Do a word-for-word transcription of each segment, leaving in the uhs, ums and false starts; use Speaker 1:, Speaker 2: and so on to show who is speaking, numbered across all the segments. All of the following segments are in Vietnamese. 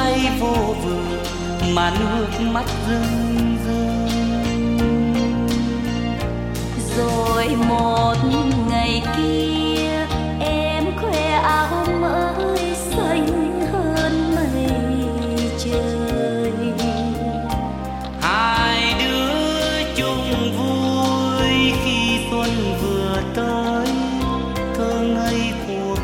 Speaker 1: bay vô vừng mà nước mắt rưng rưng.
Speaker 2: Rồi một ngày kia em khoe áo mới xanh hơn mây trời.
Speaker 1: Hai đứa chung vui khi xuân vừa tới, thơ ngây cuộc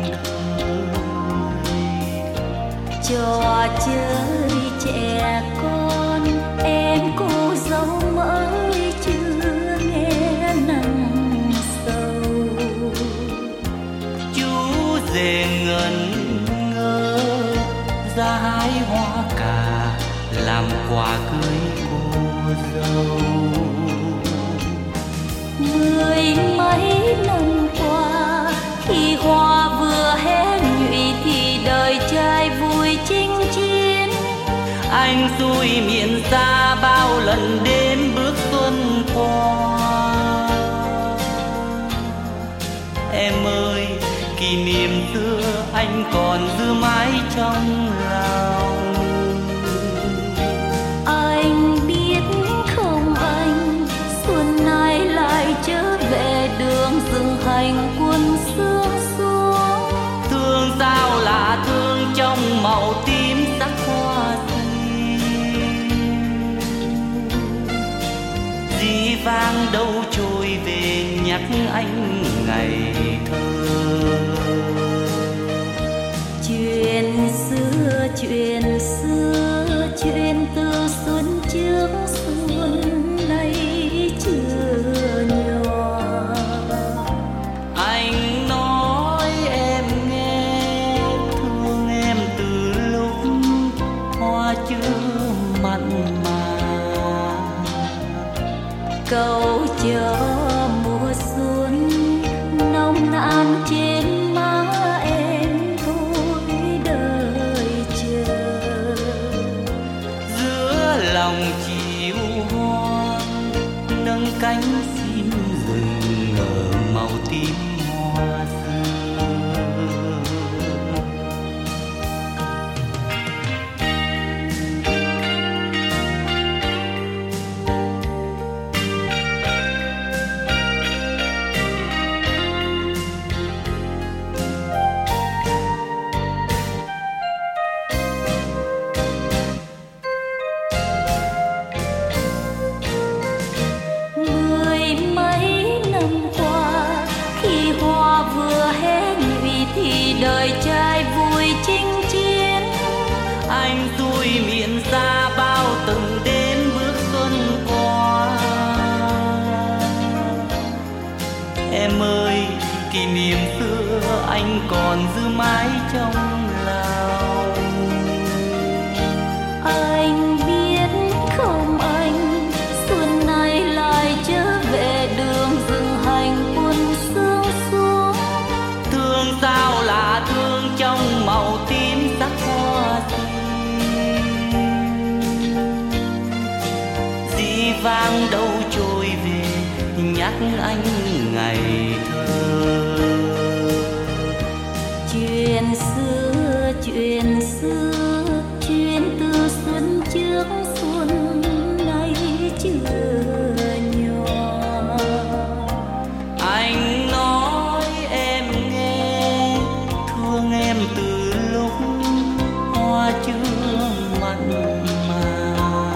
Speaker 1: đời.
Speaker 2: Trò chơi trẻ con em cô dâu mới chưa nghe nặng sầu.
Speaker 1: Chú rể ngẩn ngơ ra hái hoa cà làm quà cưới cô dâu.
Speaker 2: Mười mấy năm qua khi hoa vừa hé nhụy thì đời trai vui chinh chiến.
Speaker 1: Anh xui miệng xa bao lần đến bước xuân qua. Em ơi, kỷ niệm xưa anh còn giữ mãi trong lòng.
Speaker 2: Anh biết không anh, xuân nay lại trở về đường rừng hành quân xưa xuống.
Speaker 1: Thương sao lạ thương trong màu tím sắc hoa xinh. Dĩ vang đâu trôi về nhắc anh ngày thơ.
Speaker 2: Chuyện xưa, chuyện xưa, chuyện từ xuân trước xuân nay chưa nhòa.
Speaker 1: Anh nói em nghe, thương em từ lúc hoa chưa mặn mà.
Speaker 2: Cầu cho mùa xuân nồng nàn trên má em thôi đời chờ.
Speaker 1: Giữa lòng chiều hoang nâng cánh xin rừng ở màu tím hoa xưa.
Speaker 2: Mười mấy năm qua khi hoa vừa hé nhụy thì đời trai vui chinh chiến.
Speaker 1: Anh xui miệng xa bao từng đến bước xuân qua. Em ơi, kỷ niệm xưa anh còn giữ mãi trong lòng.
Speaker 2: Anh biết không anh, xuân nay lại trở về đường rừng hành quân sương xuống.
Speaker 1: Thương sao lạ thương trong màu tím sắc hoa xinh. Dĩ vang đâu trôi về nhắc anh ngày thơ.
Speaker 2: Chuyện xưa, chuyện xưa, chuyện từ xuân trước xuân nay chưa nhòa.
Speaker 1: Anh nói em nghe, thương em từ lúc hoa chưa mặn mà.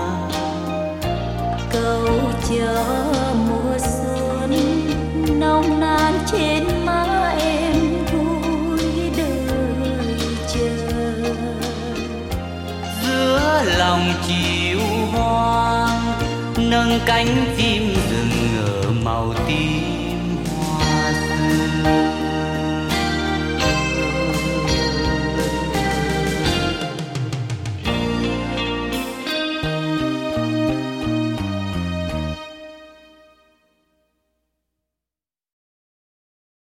Speaker 2: Cầu cho mùa xuân nồng nàn trên má em vui đời chờ.
Speaker 1: Giữa lòng chiều hoang nâng cánh chim rừng ở màu tím hoa xưa.